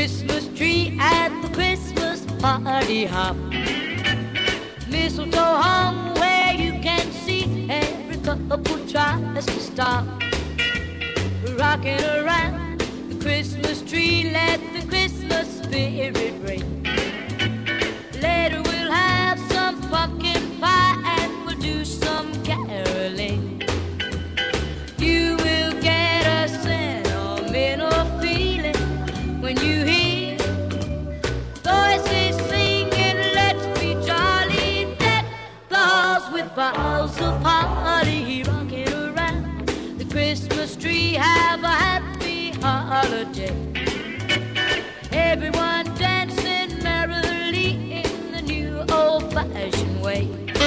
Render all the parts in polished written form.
Christmas tree at the Christmas party hop. Mistletoe hung where you can see every couple tries to stop. Rocking around the Christmas tree, let the Christmas spirit ring. Later we'll have some pumpkin pie and we'll do some caroling. You will get a sentimental feeling when you hear voices singing, let's be jolly, deck the halls with boughs of holly. Rocking around the Christmas tree, have a happy holiday. Everyone dancing merrily in the new old-fashioned way.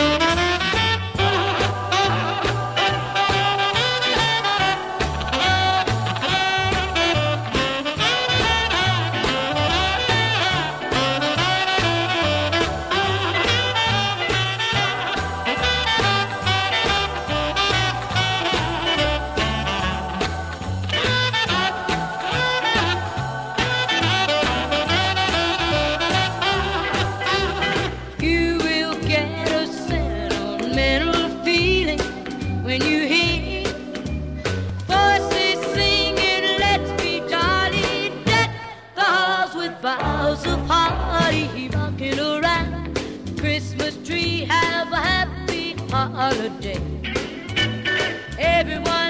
When you hear voices singing, let's be jolly, deck the halls with boughs of holly. Rocking around the Christmas tree, have a happy holiday. Everyone